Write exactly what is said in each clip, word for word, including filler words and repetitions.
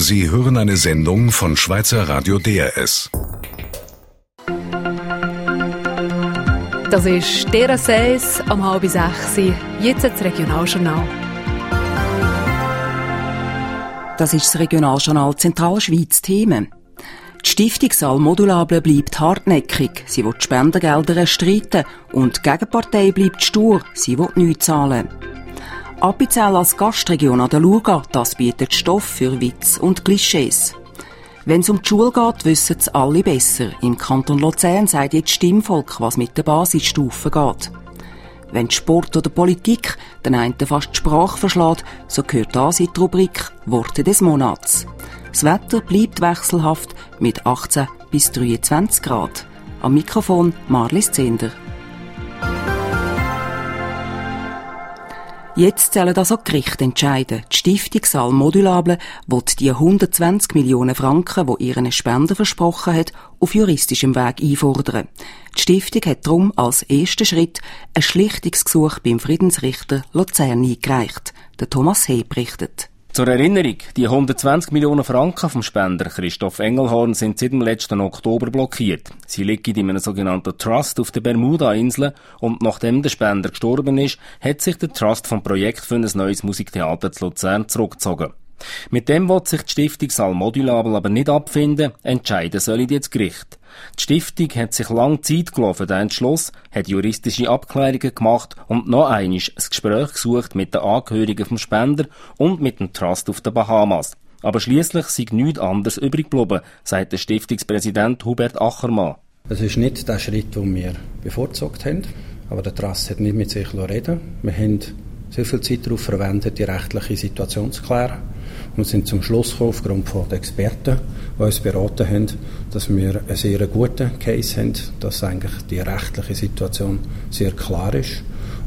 Sie hören eine Sendung von Schweizer Radio D R S. Das ist D R S eins am halb sechs. Jetzt das Regionaljournal. Das ist das Regionaljournal Zentralschweiz Themen. Die Stiftung Saal Modulable bleibt hartnäckig. Sie will die Spendengelder erstreiten und die Gegenpartei bleibt stur. Sie will nichts zahlen. Appenzell als Gastregion an der Lurga, das bietet Stoff für Witz und Klischees. Wenn es um die Schule geht, wissen es alle besser. Im Kanton Luzern sagt jetzt Stimmvolk, was mit der Basisstufe geht. Wenn Sport oder Politik den einen fast die Sprache verschlägt, so gehört das in die Rubrik Worte des Monats. Das Wetter bleibt wechselhaft mit achtzehn bis dreiundzwanzig Grad. Am Mikrofon Marlies Zehnder. Jetzt sollen also die Gerichte entscheiden. Die Stiftung Saal Modulable will die hundertzwanzig Millionen Franken, die ihren Spender versprochen hat, auf juristischem Weg einfordern. Die Stiftung hat darum als ersten Schritt ein Schlichtungsgesuch beim Friedensrichter Luzern eingereicht. Der Thomas Heb berichtet. Zur Erinnerung, die hundertzwanzig Millionen Franken vom Spender Christoph Engelhorn sind seit dem letzten Oktober blockiert. Sie liegen in einem sogenannten Trust auf den Bermuda-Inseln und nachdem der Spender gestorben ist, hat sich der Trust vom Projekt für ein neues Musiktheater zu Luzern zurückgezogen. Mit dem will sich die Stiftung Saal Modulable aber nicht abfinden, entscheiden soll jetzt das Gericht. Die Stiftung hat sich lange Zeit gelassen für den Entschluss, hat juristische Abklärungen gemacht und noch einmal ein Gespräch gesucht mit den Angehörigen vom Spender und mit dem Trust auf den Bahamas. Aber schliesslich sei nichts anderes übrig geblieben, sagt der Stiftungspräsident Hubert Achermann. Es ist nicht der Schritt, den wir bevorzugt haben, aber der Trust hat nicht mit sich reden. Wir haben sehr viel Zeit darauf verwendet, die rechtliche Situation zu klären. Und sind zum Schluss gekommen, aufgrund von den Experten, die uns beraten haben, dass wir einen sehr guten Case haben, dass eigentlich die rechtliche Situation sehr klar ist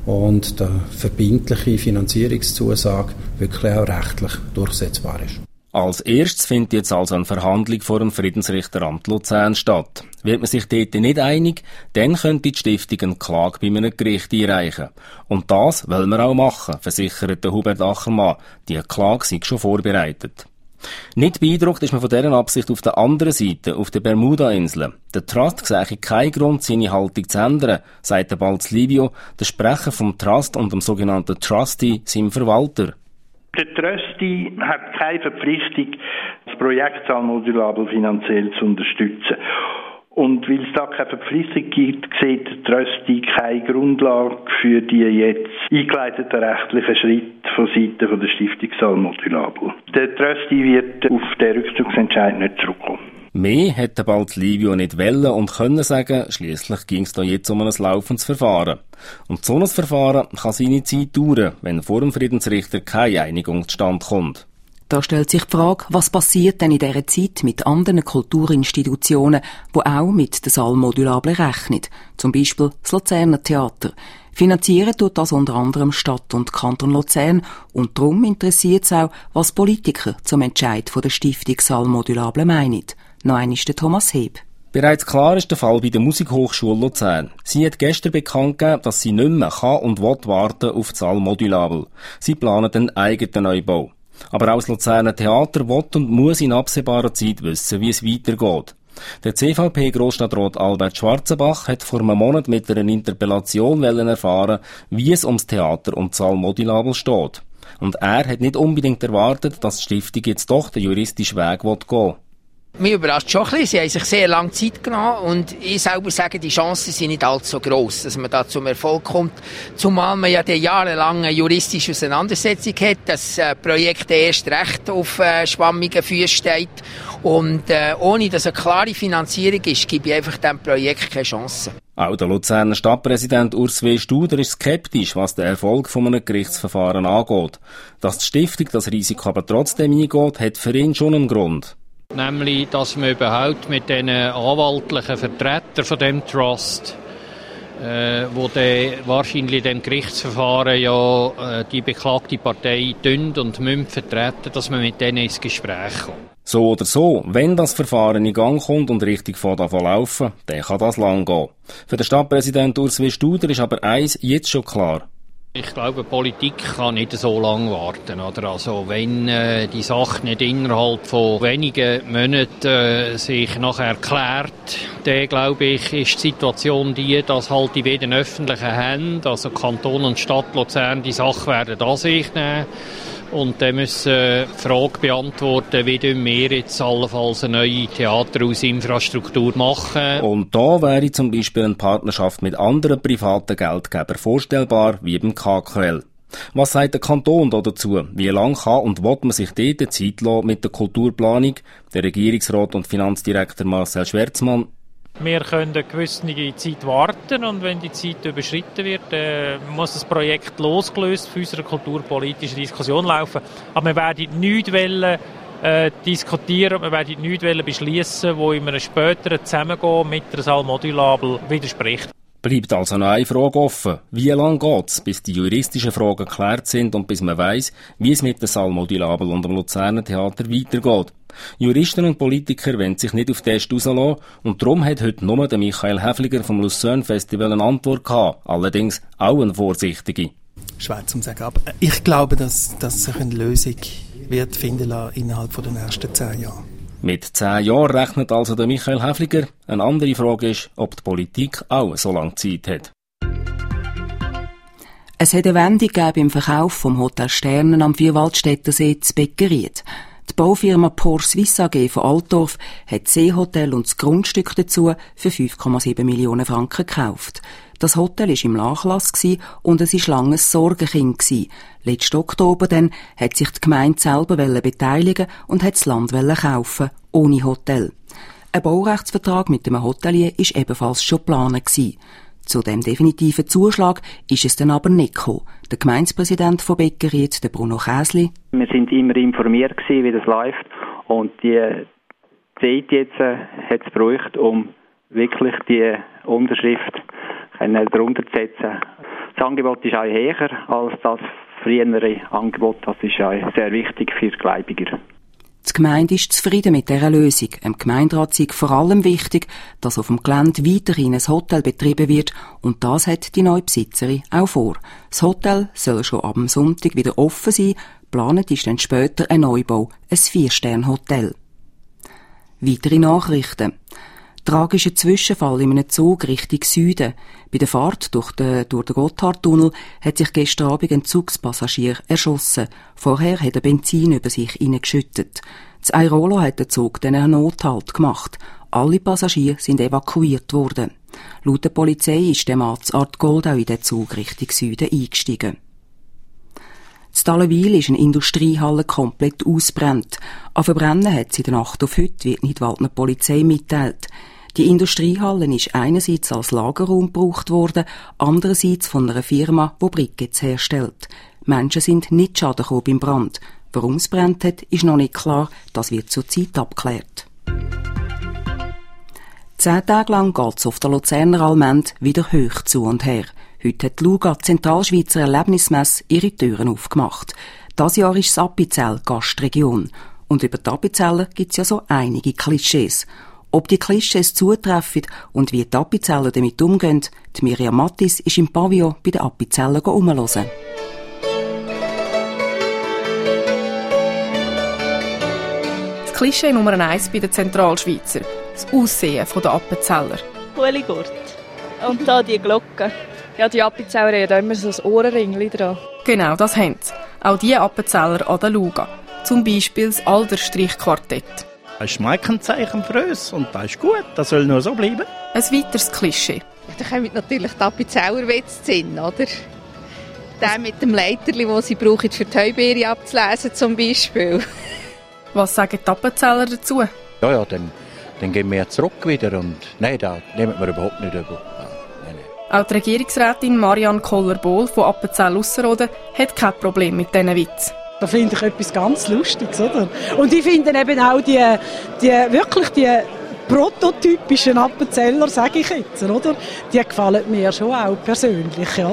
und die verbindliche Finanzierungszusage wirklich auch rechtlich durchsetzbar ist. Als erstes findet jetzt also eine Verhandlung vor dem Friedensrichteramt Luzern statt. Wird man sich dort nicht einig, dann könnte die Stiftung eine Klage bei einem Gericht einreichen. Und das wollen wir auch machen, versichert Hubert Achermann. Die Klage sei schon vorbereitet. Nicht beeindruckt ist man von dieser Absicht auf der anderen Seite, auf den Bermuda-Inseln. Der Trust sehe keinen Grund, seine Haltung zu ändern, sagt der Balz Livio, der Sprecher vom Trust und dem sogenannten Trustee, seinem Verwalter. Der Trustee hat keine Verpflichtung, das Projekt Saal Modulable finanziell zu unterstützen. Und weil es da keine Verpflichtung gibt, sieht der Trustee keine Grundlage für die jetzt eingeleiteten rechtlichen Schritte von Seiten der Stiftung Saal Modulable. Der Trustee wird auf den Rückzugsentscheid nicht zurückkommen. Mehr hätte bald Livio nicht wollen und können sagen, schliesslich ging es da jetzt um ein laufendes Verfahren. Und so ein Verfahren kann seine Zeit dauern, wenn vor dem Friedensrichter keine Einigung zustande kommt. Da stellt sich die Frage, was passiert denn in dieser Zeit mit anderen Kulturinstitutionen, die auch mit der Saal Modulable rechnen, zum Beispiel das Luzerner Theater. Finanzieren tut das unter anderem Stadt und Kanton Luzern und darum interessiert es auch, was Politiker zum Entscheid von der Stiftung Saal Modulable meinen. Noch einmal der Thomas Heb. Bereits klar ist der Fall bei der Musikhochschule Luzern. Sie hat gestern bekannt gegeben, dass sie nicht mehr kann und will warten auf die Saal Modulable. Sie planen einen eigenen Neubau. Aber auch das Luzerner Theater will und muss in absehbarer Zeit wissen, wie es weitergeht. Der C V P-Grossstadtrat Albert Schwarzenbach hat vor einem Monat mit einer Interpellation erfahren, wie es ums Theater und die Saal Modulable steht. Und er hat nicht unbedingt erwartet, dass die Stiftung jetzt doch den juristischen Weg gehen will. Mich überrascht schon ein bisschen. Sie haben sich sehr lange Zeit genommen und ich selber sage, die Chancen sind nicht allzu gross, dass man da zum Erfolg kommt. Zumal man ja die jahrelange juristische Auseinandersetzung hat, das äh, Projekt erst recht auf äh, schwammigen Füßen steht. Und äh, ohne dass eine klare Finanzierung ist, gebe ich einfach diesem Projekt keine Chance. Auch der Luzerner Stadtpräsident Urs W. Studer ist skeptisch, was den Erfolg von einem Gerichtsverfahren angeht. Dass die Stiftung das Risiko aber trotzdem eingeht, hat für ihn schon einen Grund. Nämlich, dass man überhaupt mit den anwaltlichen Vertretern von dem Trust, äh, wo der wahrscheinlich dem Gerichtsverfahren ja äh, die beklagte Partei dünnt und müssen vertreten, dass man mit denen ins Gespräch kommt. So oder so, wenn das Verfahren in Gang kommt und richtig von laufen, dann kann das lang gehen. Für den Stadtpräsident Urs W. Studer ist aber eins jetzt schon klar. Ich glaube, die Politik kann nicht so lange warten. Oder? Also, wenn äh, die Sache nicht innerhalb von wenigen Monaten äh, sich nachher klärt, dann glaube ich, ist die Situation die, dass halt in den öffentlichen Händen, also Kanton und Stadt Luzern, die Sache werden an sich nehmen. Und dann müssen wir die Frage beantworten, wie wir jetzt allenfalls eine neue Theaterhausinfrastruktur machen. Und da wäre zum Beispiel eine Partnerschaft mit anderen privaten Geldgebern vorstellbar, wie beim K K L. Was sagt der Kanton da dazu? Wie lange kann und will man sich dort Zeit lassen mit der Kulturplanung? Der Regierungsrat und Finanzdirektor Marcel Schwerzmann. Wir können eine gewisse Zeit warten und wenn die Zeit überschritten wird, äh, muss das Projekt losgelöst für unsere kulturpolitische Diskussion laufen. Aber wir werden nichts wollen, äh, diskutieren, wir werden nichts wollen beschließen, wo in einem späteren Zusammengehen mit der Salmodulabel widerspricht. Bleibt also noch eine Frage offen. Wie lange geht's, bis die juristischen Fragen geklärt sind und bis man weiss, wie es mit dem Salmodulabel und dem Luzerner Theater weitergeht? Juristen und Politiker wollen sich nicht auf den Test rauslassen und darum hat heute nur der Michael Häfliger vom Lucerne Festival eine Antwort gehabt. Allerdings auch eine vorsichtige. Schwer zu sagen, aber ich glaube, dass, dass sich eine Lösung wird finden lassen innerhalb der nächsten zehn Jahre. Mit zehn Jahren rechnet also der Michael Häfliger. Eine andere Frage ist, ob die Politik auch so lange Zeit hat. Es hat eine Wendung gegeben im Verkauf vom Hotel Sternen am Vierwaldstättersee zu Beckeried. Die Baufirma Por Suisse A G von Altdorf hat das Seehotel und das Grundstück dazu für fünf Komma sieben Millionen Franken gekauft. Das Hotel war im Nachlass und es war lange ein Sorgenkind. Letzten Oktober dann hat sich die Gemeinde selber beteiligen und hat das Land kaufen, ohne Hotel. Ein Baurechtsvertrag mit einem Hotelier war ebenfalls schon geplant. Zu dem definitiven Zuschlag ist es dann aber nicht gekommen. Der Gemeindepräsident von Beckeried, der Bruno Käsli. Wir sind immer informiert gewesen, wie das läuft und die Zeit jetzt äh, hat es gebraucht, um wirklich die Unterschrift darunter zu setzen. Das Angebot ist auch höher als das frühere Angebot. Das ist auch sehr wichtig für die Gläubiger. Die Gemeinde ist zufrieden mit dieser Lösung. Im Gemeinderat ist vor allem wichtig, dass auf dem Gelände weiterhin ein Hotel betrieben wird und das hat die neue Besitzerin auch vor. Das Hotel soll schon ab dem Sonntag wieder offen sein. Geplant ist dann später ein Neubau, ein Vier-Sterne-Hotel. Weitere Nachrichten. Tragischer Zwischenfall in einem Zug Richtung Süden. Bei der Fahrt durch den, durch den Gotthardtunnel hat sich gestern Abend ein Zugspassagier erschossen. Vorher hat er Benzin über sich hineingeschüttet. Das Airolo hat den Zug dann einen Nothalt gemacht. Alle Passagiere sind evakuiert worden. Laut der Polizei ist der Mann zu Artgoldau in den Zug Richtung Süden eingestiegen. In Dallenwil ist eine Industriehalle komplett ausgebrannt. An Verbrennen hat sie in der Nacht auf heute, wird Nidwaldner Polizei mitteilt. Die Industriehalle ist einerseits als Lagerraum gebraucht worden, andererseits von einer Firma, die Briquettes herstellt. Menschen sind nicht schaden gekommen beim Brand. Warum es brennt hat, ist noch nicht klar. Das wird zurzeit abgeklärt. Zehn Tage lang geht es auf der Luzerner Allmend wieder hoch zu und her. Heute hat die Luga, Zentralschweizer Erlebnismesse, ihre Türen aufgemacht. Das Jahr ist das Appenzell Gastregion. Und über die Appenzeller gibt es ja so einige Klischees. Ob die Klischees zutreffen und wie die Appenzeller damit umgehen, die Miriam Mattis ist im Pavillon bei den Appenzeller herumhören. Das Klischee Nummer eins bei den Zentralschweizer. Das Aussehen der Appenzeller. Coole Gurt. Und da die Glocke. Ja, die Appenzeller haben ja immer so ein Ohrenringli dran. Genau, das haben sie. Auch die Appenzeller an der Luga. Zum Beispiel das Alderstreichquartett. Das ist ein Markenzeichen für uns und das ist gut, das soll nur so bleiben. Ein weiteres Klischee. Da kommt natürlich die Appenzeller Witz Sinn, oder? Der mit dem Leiterli, das sie brauchen, für die Heubeere abzulesen zum Beispiel. Was sagen die Appenzeller dazu? Ja, ja, dann, dann gehen wir zurück wieder und nein, da nehmen wir überhaupt nicht über. Auch die Regierungsrätin Marianne Koller-Bohl von Appenzell-Ausserrhoden hat kein Problem mit diesen Witzen. Da finde ich etwas ganz Lustiges, oder? Und ich finde eben auch die, die wirklich die prototypischen Appenzeller, sage ich jetzt, oder? Die gefallen mir schon auch persönlich, ja.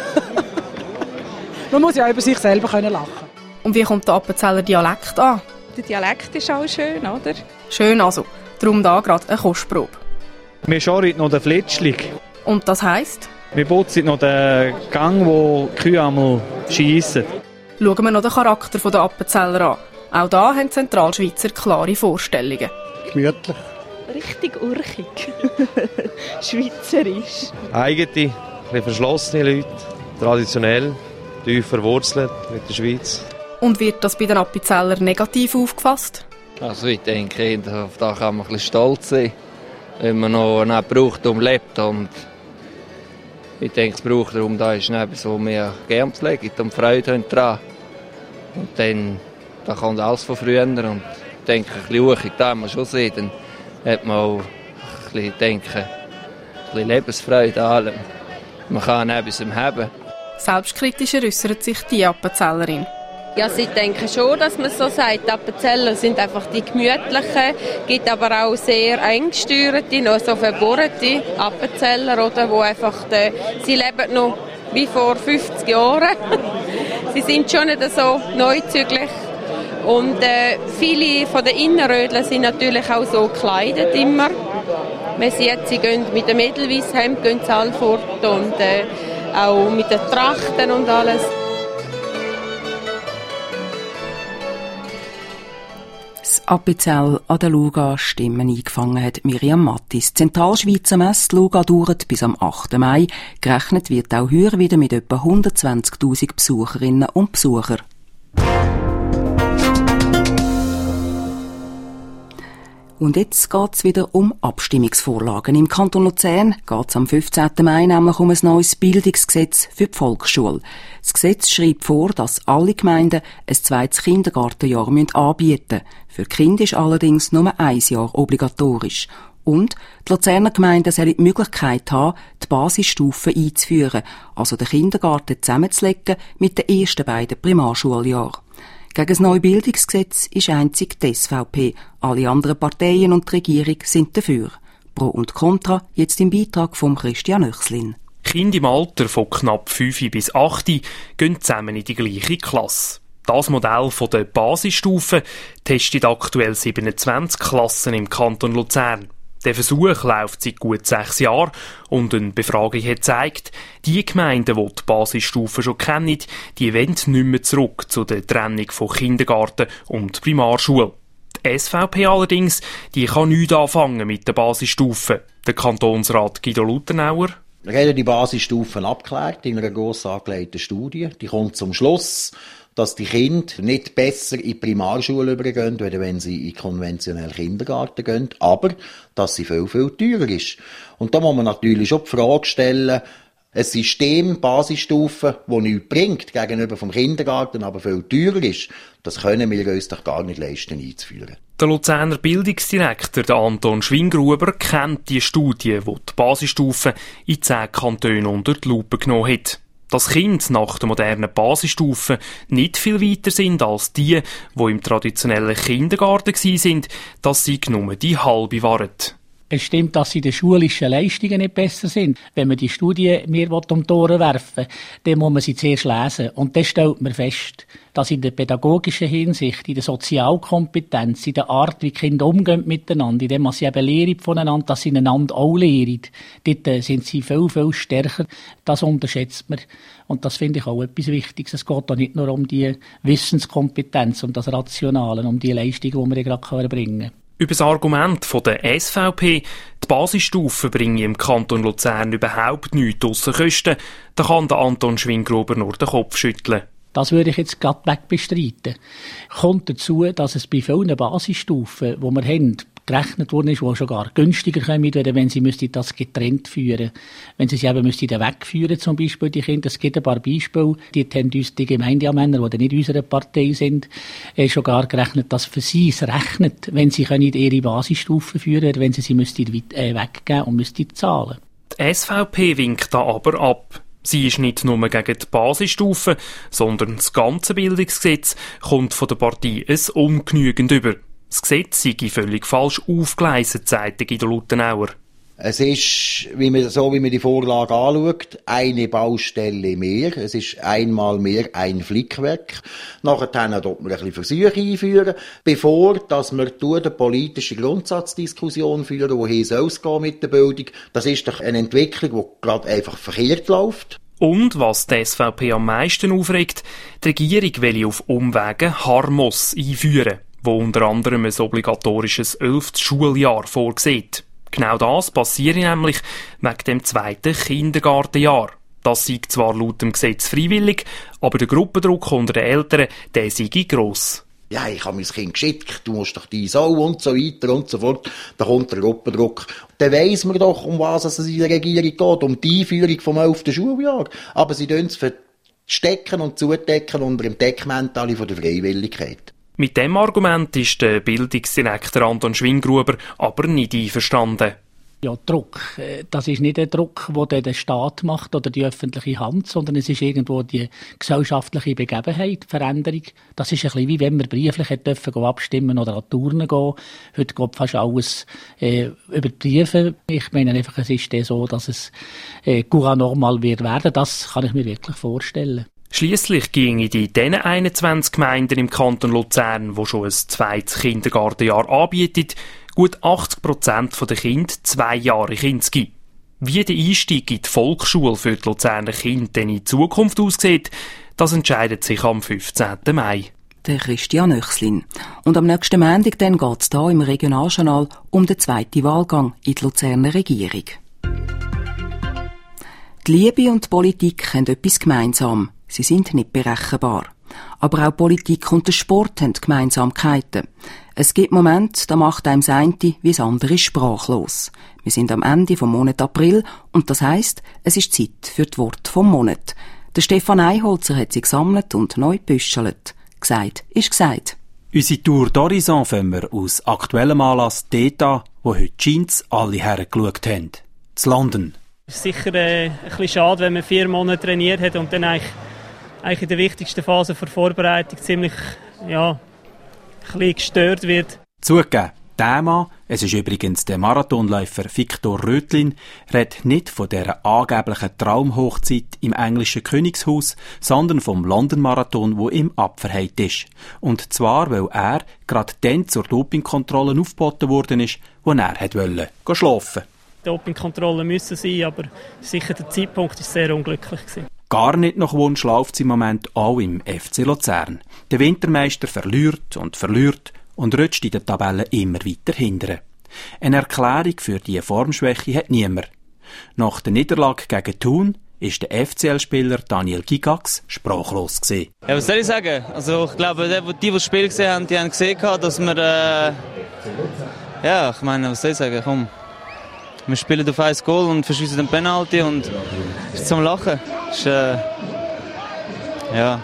Man muss ja über sich selber können lachen. Und wie kommt der Appenzeller Dialekt an? Der Dialekt ist auch schön, oder? Schön also. Darum da gerade eine Kostprobe. Wir schauen noch den Fletschling. Und das heisst? Wir putzen noch den Gang, wo die Kühe einmal schiessen. Schauen wir noch den Charakter der Appenzeller an. Auch da haben Zentralschweizer klare Vorstellungen. Gemütlich. Richtig urchig. Schweizerisch. Eigene, ein bisschen verschlossene Leute, traditionell, tief verwurzelt mit der Schweiz. Und wird das bei den Appenzeller negativ aufgefasst? Also ich denke, auf das kann man ein bisschen stolz sein, wenn man noch nicht braucht, um lebt. Und ich denke, das Brauchtum da ist etwas, was wir gerne pflegen und Freude daran. Und dann da kommt alles von früher. Und ich denke, ein bisschen ruhig, da haben wir schon sehen, dann hat man auch ein bisschen, denke, ein bisschen Lebensfreude an allem. Man kann etwas haben. Selbstkritischer äußert sich die Appenzellerin. Ja, also ich denke schon, dass man so sagt, die Appenzeller sind einfach die gemütlichen, gibt aber auch sehr eng gesteuerte, noch so verbohrte Appenzeller, oder, wo einfach, de, sie leben noch wie vor fünfzig Jahren. Sie sind schon nicht so neuzüglich. Und äh, viele von den Innenrödeln sind natürlich auch so gekleidet immer. Wenn sie jetzt sie gehen mit dem Edelweisshemd, gehen sie alle fort und äh, auch mit den Trachten und alles. Das Appenzell an der Luga Stimmen eingefangen hat Miriam Mattis. Die Zentralschweizer Messe Luga dauert bis am achten Mai. Gerechnet wird auch heuer wieder mit etwa hundertzwanzigtausend Besucherinnen und Besuchern. Und jetzt geht's wieder um Abstimmungsvorlagen. Im Kanton Luzern geht's am fünfzehnten Mai nämlich um ein neues Bildungsgesetz für die Volksschule. Das Gesetz schreibt vor, dass alle Gemeinden ein zweites Kindergartenjahr anbieten müssen. Für die Kinder ist allerdings nur ein Jahr obligatorisch. Und die Luzerner Gemeinden sollen die Möglichkeit haben, die Basisstufe einzuführen, also den Kindergarten zusammenzulegen mit den ersten beiden Primarschuljahren. Gegen das neue Bildungsgesetz ist einzig die S V P. Alle anderen Parteien und die Regierung sind dafür. Pro und Contra jetzt im Beitrag von Christian Oechslin. Kinder im Alter von knapp fünf bis acht gehen zusammen in die gleiche Klasse. Das Modell der Basisstufe testet aktuell siebenundzwanzig Klassen im Kanton Luzern. Der Versuch läuft seit gut sechs Jahren und eine Befragung hat gezeigt, die Gemeinden, die die Basisstufe schon kennen, die wollen nicht mehr zurück zu der Trennung von Kindergarten und Primarschule. Die S V P allerdings, die kann nichts anfangen mit der Basisstufe. Der Kantonsrat Guido Luternauer: Wir haben die Basisstufen abgeklärt in einer gross angelegten Studie. Die kommt zum Schluss, dass die Kinder nicht besser in die Primarschule übergehen, wenn sie in den konventionellen Kindergarten gehen, aber dass sie viel, viel teurer ist. Und da muss man natürlich schon die Frage stellen, ein System, Basisstufe, das nichts bringt gegenüber vom Kindergarten, aber viel teurer ist, das können wir uns doch gar nicht leisten einzuführen. Der Luzerner Bildungsdirektor der Anton Schwingruber kennt die Studie, die die Basisstufe in zehn Kantonen unter die Lupe genommen hat. Dass Kinder nach der modernen Basisstufe nicht viel weiter sind als die, die im traditionellen Kindergarten waren, das sei nur die halbe Wahrheit. Es stimmt, dass die schulischen Leistungen nicht besser sind. Wenn man die Studie mir um die Ohren werfen will, dann muss man sie zuerst lesen. Und dann stellt man fest, dass in der pädagogischen Hinsicht, in der Sozialkompetenz, in der Art, wie die Kinder umgehen miteinander, indem man sie eben lehren voneinander, dass sie einander auch lehren, dort sind sie viel, viel stärker. Das unterschätzt man. Und das finde ich auch etwas Wichtiges. Es geht da nicht nur um die Wissenskompetenz, um das Rationale, um die Leistung, die wir gerade erbringen können. Über das Argument von der S V P, die Basisstufe bringe im Kanton Luzern überhaupt nichts ausser Kosten, da kann der Anton Schwingruber nur den Kopf schütteln. Das würde ich jetzt gerade weg bestreiten. Kommt dazu, dass es bei vielen Basisstufen, die wir haben, gerechnet worden ist, die schon gar günstiger kommen, wenn sie müssten das getrennt führen. Wenn sie sie eben müssten wegführen, zum Beispiel die Kinder. Es gibt ein paar Beispiele, die haben uns die Gemeindeamänner, die nicht unserer Partei sind, schon gar gerechnet, dass für sie es rechnet, wenn sie können ihre Basisstufen führen, wenn sie sie müssten weggeben und müssten zahlen. Die S V P winkt da aber ab. Sie ist nicht nur gegen die Basisstufe, sondern das ganze Bildungsgesetz kommt von der Partei ein ungenügend über. Das Gesetz sei völlig falsch aufgeleistet, sagte Guido Luternauer. Es ist, wie man, so wie man die Vorlage anschaut, eine Baustelle mehr. Es ist einmal mehr ein Flickwerk. Nachher dort man ein bisschen Versuche einführen, bevor, dass wir durch eine politische Grundsatzdiskussion führen, wohin soll es gehen mit der Bildung. Das ist doch eine Entwicklung, die gerade einfach verkehrt läuft. Und, was die S V P am meisten aufregt, die Regierung will auf Umwegen Harmos einführen, wo unter anderem ein obligatorisches elftes Schuljahr vorsieht. Genau das passiert nämlich wegen dem zweiten Kindergartenjahr. Das sei zwar laut dem Gesetz freiwillig, aber der Gruppendruck unter den Eltern, der sei gross. Ja, ich habe mein Kind geschickt, du musst doch die Sau und so weiter und so fort. Da kommt der Gruppendruck. Dann weiss man doch, um was es in der Regierung geht, um die Einführung vom elften Schuljahr. Aber sie tun es verstecken und zudecken unter dem Deckmäntel von der Freiwilligkeit. Mit dem Argument ist der Bildungsdirektor Anton Schwingruber aber nicht einverstanden. Ja, Druck. Das ist nicht der Druck, den der Staat macht oder die öffentliche Hand, sondern es ist irgendwo die gesellschaftliche Begebenheit, die Veränderung. Das ist ein bisschen wie wenn wir brieflich dürfen abstimmen oder an die Turnen gehen. Heute geht fast alles äh, über die Briefe. Ich meine einfach, es ist so, dass es äh, courant normal wird werden. Das kann ich mir wirklich vorstellen. Schliesslich ginge in den einundzwanzig Gemeinden im Kanton Luzern, die schon ein zweites Kindergartenjahr anbieten, gut achtzig Prozent der Kinder zwei Jahre Kinski. Wie der Einstieg in die Volksschule für die Luzerner Kinder denn in Zukunft aussieht, das entscheidet sich am fünfzehnten Mai. Der Christian Oechslin. Und am nächsten Montag dann geht es hier im Regionaljournal um den zweiten Wahlgang in die Luzerner Regierung. Die Liebe und die Politik haben etwas gemeinsam. Sie sind nicht berechenbar. Aber auch Politik und der Sport haben Gemeinsamkeiten. Es gibt Momente, da macht einem das eine wie das andere sprachlos. Wir sind am Ende vom Monat April und das heisst, es ist Zeit für die Worte vom Monat. Der Stefan Eiholzer hat sie gesammelt und neu gebüschelt. Gesagt ist gesagt. Unsere Tour d'Horizon fangen wir aus aktuellem Anlass dort an, wo heute Jeans alle hergeschaut haben. Zu London. Es ist sicher äh, ein bisschen schade, wenn man vier Monate trainiert hat und dann eigentlich, eigentlich in der wichtigsten Phase der Vorbereitung ziemlich ja, ein bisschen gestört wird. Zugegeben, der Mann, es ist übrigens der Marathonläufer Viktor Röthlin, redet nicht von dieser angeblichen Traumhochzeit im englischen Königshaus, sondern vom London-Marathon, wo ihm abverheilt ist. Und zwar, weil er gerade dann zur Dopingkontrolle aufgeboten worden ist, wo er wollte schlafen. Dopingkontrollen müssen sein, aber sicher der Zeitpunkt war sehr unglücklich gewesen. Gar nicht nach Wunsch läuft es im Moment auch im F C Luzern. Der Wintermeister verliert und verliert und rutscht in der Tabelle immer weiter hinten. Eine Erklärung für diese Formschwäche hat niemand. Nach der Niederlage gegen Thun ist der F C L-Spieler Daniel Gigax sprachlos gewesen. Ja, was soll ich sagen? Also ich glaube, die, die das Spiel gesehen haben, die haben gesehen, dass wir äh, ja, ich meine, was soll ich sagen? Komm. Wir spielen auf ein Goal und verschießen den Penalty und es ist zum Lachen. Ist, äh, ja.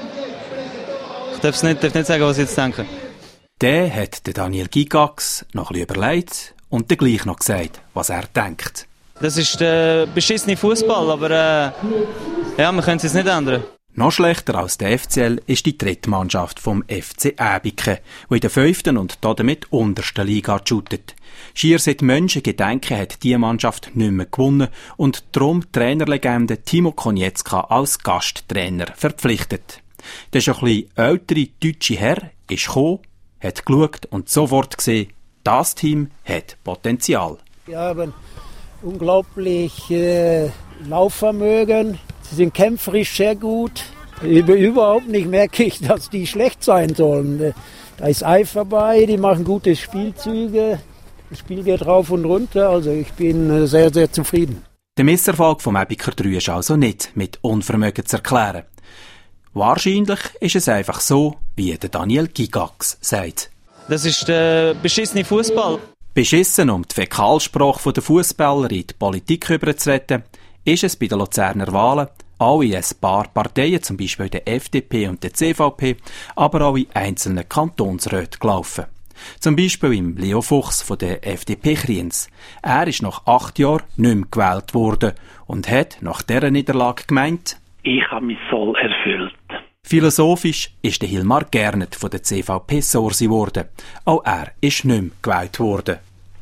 Ich darf nicht, darf nicht sagen, was ich jetzt denke. Der hat Daniel Gigax noch ein bisschen überlegt und dann gleich noch gesagt, was er denkt. Das ist der beschissene Fußball, aber äh, ja, wir können es jetzt nicht ändern. Noch schlechter als der F C L ist die dritte Mannschaft vom F C Äbiken, die in der fünften und damit untersten Liga shootet. Schier seit Menschengedenken hat diese Mannschaft nicht mehr gewonnen und darum Trainerlegende Timo Konietzka als Gasttrainer verpflichtet. Der schon ein bisschen ältere deutsche Herr ist gekommen, hat geschaut und sofort gesehen, das Team hat Potenzial. Wir haben unglaublich äh, Laufvermögen. Sie sind kämpferisch sehr gut. Überhaupt nicht merke ich, dass die schlecht sein sollen. Da ist Eifer bei, die machen gute Spielzüge. Das Spiel geht rauf und runter, also ich bin sehr, sehr zufrieden. Der Misserfolg vom Äbiker drei ist also nicht mit Unvermögen zu erklären. Wahrscheinlich ist es einfach so, wie der Daniel Gigax sagt. Das ist der beschissene Fußball. Beschissen, um die Fäkalsprache der Fußballer in die Politik überzuretten, ist es bei den Luzerner Wahlen auch in ein paar Parteien, zum Beispiel der F D P und der C V P, aber auch in einzelnen Kantonsräten gelaufen. Zum Beispiel im Leo Fuchs von der F D P Kriens. Er ist nach acht Jahren nicht mehr gewählt worden und hat nach dieser Niederlage gemeint, ich habe mein Soll erfüllt. Philosophisch ist der Hilmar Gernet von der C V P Sorsi geworden. Auch er ist nicht mehr gewählt worden.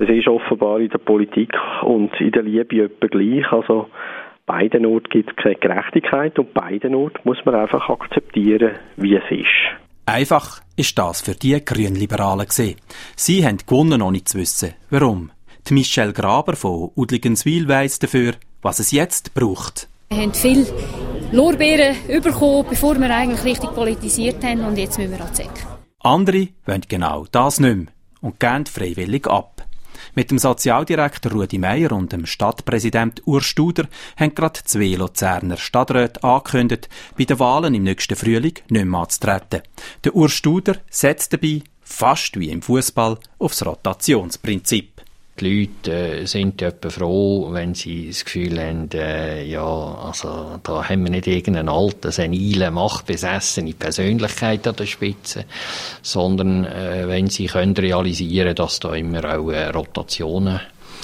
Es ist offenbar in der Politik und in der Liebe etwa gleich. Also beiden Orten gibt es keine Gerechtigkeit und beiden Orten muss man einfach akzeptieren, wie es ist. Einfach ist das für die Grünliberalen gesehen. Sie haben gewonnen, ohne zu wissen, warum. Die Michelle Graber von Udligenswil weiss dafür, was es jetzt braucht. Wir haben viele Lorbeeren bekommen, bevor wir eigentlich richtig politisiert haben, und jetzt müssen wir an die Säcke. Andere wollen genau das nicht mehr und gehen freiwillig ab. Mit dem Sozialdirektor Rudi Meier und dem Stadtpräsident Urs Studer haben gerade zwei Luzerner Stadträte angekündigt, bei den Wahlen im nächsten Frühling nicht mehr anzutreten. Der Urs Studer setzt dabei, fast wie im Fußball, aufs Rotationsprinzip. Die Leute äh, sind etwa froh, wenn sie das Gefühl haben, äh, ja, also da haben wir nicht irgendeinen alten, senilen, machtbesessene Persönlichkeit an der Spitze, sondern äh, wenn sie können realisieren, dass da immer auch äh, Rotationen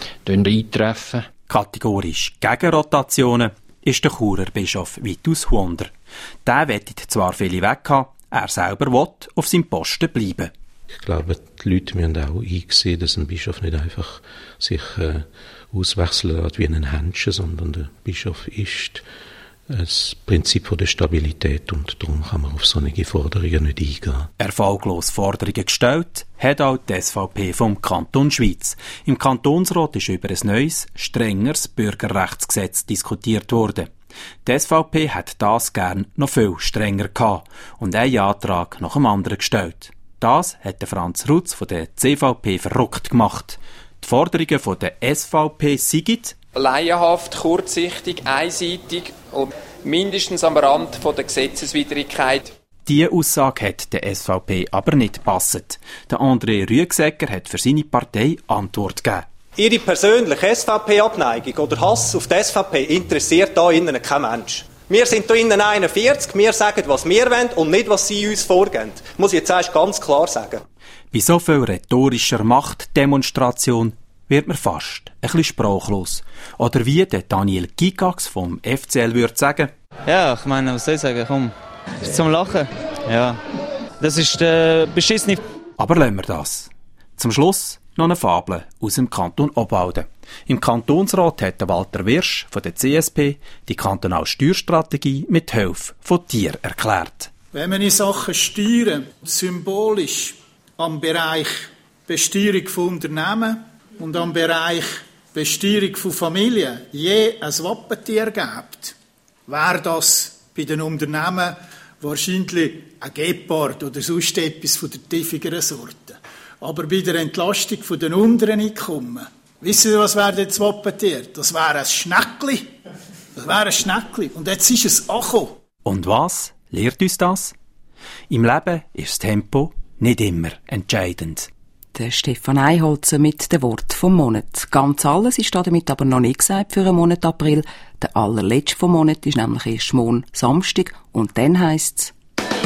eintreffen. Kategorisch gegen Rotationen ist der Churer Bischof Vitus Huonder. Der wettet zwar viele weg haben, er selber will auf seinem Posten bleiben. Ich glaube, die Leute müssen auch einsehen, dass ein Bischof nicht einfach sich äh, auswechseln lässt wie ein Händchen, sondern der Bischof ist das Prinzip der Stabilität und darum kann man auf solche Forderungen nicht eingehen. Erfolglos Forderungen gestellt hat auch die S V P vom Kanton Schwyz. Im Kantonsrat ist über ein neues, strengeres Bürgerrechtsgesetz diskutiert worden. Die S V P hat das gern noch viel strenger gehabt und einen Antrag nach dem anderen gestellt. Das hat Franz Rutz von der C V P verrückt gemacht. Die Forderungen von der S V P sind laienhaft, kurzsichtig, einseitig und mindestens am Rand von der Gesetzeswidrigkeit. Diese Aussage hat der S V P aber nicht gepasst. Der André Rüegsegger hat für seine Partei Antwort gegeben. Ihre persönliche S V P-Abneigung oder Hass auf die S V P interessiert da innen kein Mensch. Wir sind hier innen einundvierzig, wir sagen, was wir wollen und nicht, was sie uns vorgeben. Muss ich jetzt erst ganz klar sagen. Bei so viel rhetorischer Machtdemonstration wird man fast ein bisschen sprachlos. Oder wie der Daniel Gigax vom F C L würde sagen. Ja, ich meine, was soll ich sagen? Komm, ist zum Lachen. Ja, das ist der beschissene... Aber lassen wir das. Zum Schluss noch eine Fabel aus dem Kanton Obwalden. Im Kantonsrat hat Walter Wirsch von der C S P die kantonale Steuerstrategie mit Hilfe von Tieren erklärt. Wenn man in Sachen Steuern symbolisch am Bereich Besteuerung von Unternehmen und am Bereich Besteuerung von Familien je ein Wappentier gibt, wäre das bei den Unternehmen wahrscheinlich ein Gepard oder sonst etwas von der tieferen Sorte. Aber bei der Entlastung von den unteren Einkommen, wissen Sie, was wäre das Wappentier? Das wäre ein Schneckli. Das wäre ein Schneckli. Und jetzt ist es angekommen. Und was lehrt uns das? Im Leben ist das Tempo nicht immer entscheidend. Der Stefan Einholzer mit dem Wort vom Monat. Ganz alles ist damit aber noch nicht gesagt für den Monat April. Der allerletzte vom Monat ist nämlich erst morgen Samstag und dann heisst es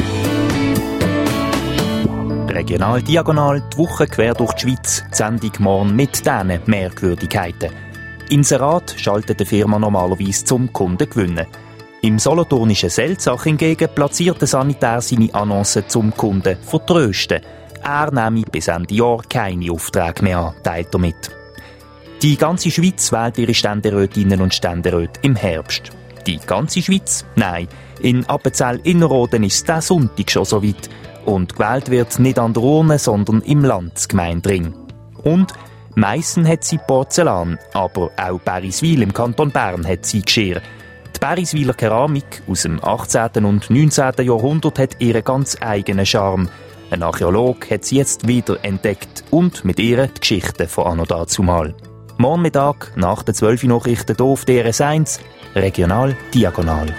Regional Diagonal, die Woche quer durch die Schweiz, die Sendung morgen mit diesen Merkwürdigkeiten. Inserat schaltet die Firma normalerweise zum Kunden gewinnen. Im solothurnischen Selzach hingegen platziert der Sanitär seine Annonce zum Kunden vertrösten. Er nehme bis Ende Jahr keine Aufträge mehr an, teilt er mit. Die ganze Schweiz wählt ihre Ständerätinnen und Ständeräte im Herbst. Die ganze Schweiz? Nein. In Appenzell-Innerrhoden ist es diesen Sonntag schon so weit. Und gewählt wird nicht an der Urne, sondern im Landsgemeindring. Und Meissen hat sie Porzellan, aber auch Pariswil im Kanton Bern hat sie Geschirr. Die Pariswiler Keramik aus dem achtzehnten und neunzehnten Jahrhundert hat ihren ganz eigenen Charme. Ein Archäolog hat sie jetzt wieder entdeckt und mit ihr die Geschichte von anno dazumal. Morgen Mittag nach den zwölf Nachrichten hier auf D R S eins, Regional Diagonal.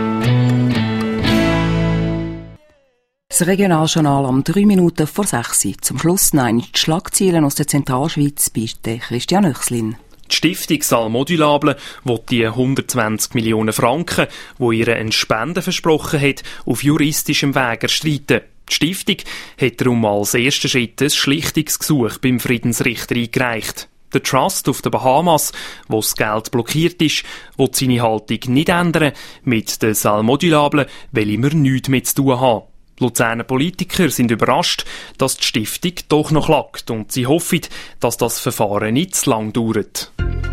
Das Regionaljournal am drei Minuten vor sechs. Zum Schluss nein, die Schlagzeilen aus der Zentralschweiz bei Christian Oechslin. Die Stiftung Salmodulable will die hundertzwanzig Millionen Franken, die ihr eine Spende versprochen hat, auf juristischem Weg erstreiten. Die Stiftung hat darum als ersten Schritt ein Schlichtungsgesuch beim Friedensrichter eingereicht. Der Trust auf den Bahamas, wo das Geld blockiert ist, will seine Haltung nicht ändern. Mit den Salmodulablen will wir nichts mehr zu tun haben. Die Luzerner Politiker sind überrascht, dass die Stiftung doch noch klagt und sie hoffen, dass das Verfahren nicht zu lang dauert.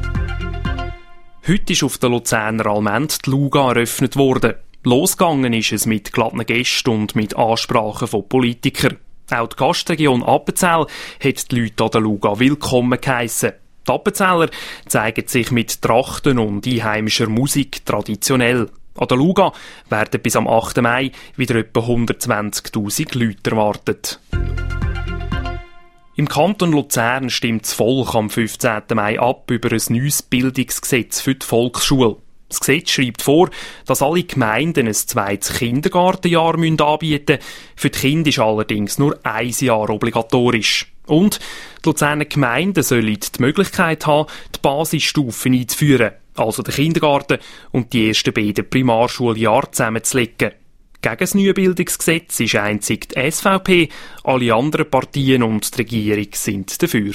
Heute ist auf der Luzerner Allmend die Luga eröffnet worden. Losgegangen ist es mit glatten Gästen und mit Ansprachen von Politikern. Auch die Gastregion Appenzell hat die Leute an der Luga willkommen geheissen. Die Appenzeller zeigen sich mit Trachten und einheimischer Musik traditionell. An der Luga werden bis am achten Mai wieder etwa hundertzwanzigtausend Leute erwartet. Im Kanton Luzern stimmt das Volk am fünfzehnten Mai ab über ein neues Bildungsgesetz für die Volksschule. Das Gesetz schreibt vor, dass alle Gemeinden ein zweites Kindergartenjahr anbieten müssen. Für die Kinder ist allerdings nur ein Jahr obligatorisch. Und die Luzerner Gemeinden sollen die Möglichkeit haben, die Basisstufen einzuführen, also den Kindergarten und die ersten beiden Primarschuljahre zusammenzulegen. Gegen das neue Bildungsgesetz ist einzig die S V P, alle anderen Partien und die Regierung sind dafür.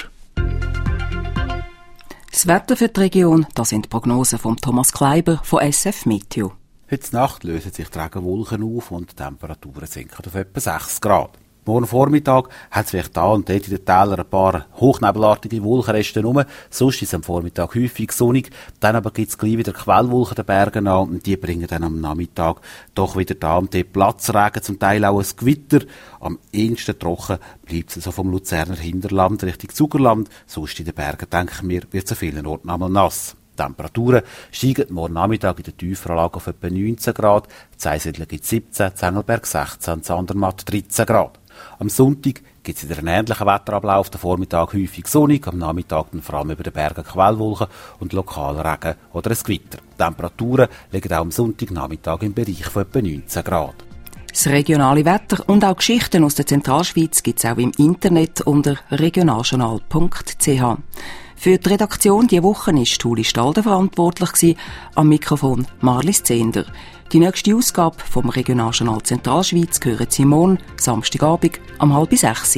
Das Wetter für die Region, das sind die Prognosen von Thomas Kleiber von S F Meteo. Heute Nacht lösen sich die Regenwolken auf und die Temperaturen sinken auf etwa sechs Grad. Morgen Vormittag hat es vielleicht da und dort in den Tälern ein paar hochnebelartige Wolkenreste rum. Sonst ist es am Vormittag häufig sonnig. Dann aber gibt es gleich wieder Quellwolken den Bergen an und die bringen dann am Nachmittag doch wieder da und dort Platzregen, zum Teil auch ein Gewitter. Am ehesten trocken bleibt es so vom Luzerner Hinterland Richtung Zugerland. Sonst in den Bergen, denken wir, wird es an vielen Orten einmal nass. Die Temperaturen steigen morgen Nachmittag in der tieferen Lage auf etwa neunzehn Grad. In Einsiedeln gibt es siebzehn, in Engelberg sechzehn, in Andermatt dreizehn Grad. Am Sonntag gibt es wieder einen ähnlichen Wetterablauf. Der Vormittag häufig sonnig, am Nachmittag dann vor allem über den Bergen Quellwolken und lokal Regen oder ein Gewitter. Die Temperaturen liegen auch am Sonntagnachmittag im Bereich von etwa neunzehn Grad. Das regionale Wetter und auch Geschichten aus der Zentralschweiz gibt es auch im Internet unter regionaljournal punkt c h. Für die Redaktion diese Woche war Uli Stalder verantwortlich, am Mikrofon Marlis Zehnder. Die nächste Ausgabe vom Regionaljournal Zentralschweiz hören Sie morgen, Samstagabend, um halb sechs.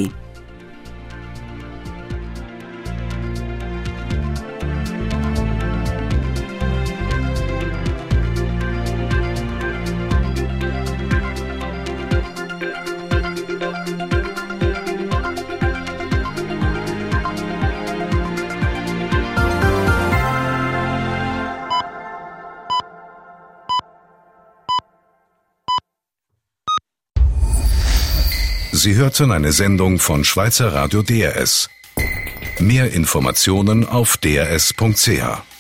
Sie hörten eine Sendung von Schweizer Radio D R S. Mehr Informationen auf d r s punkt c h.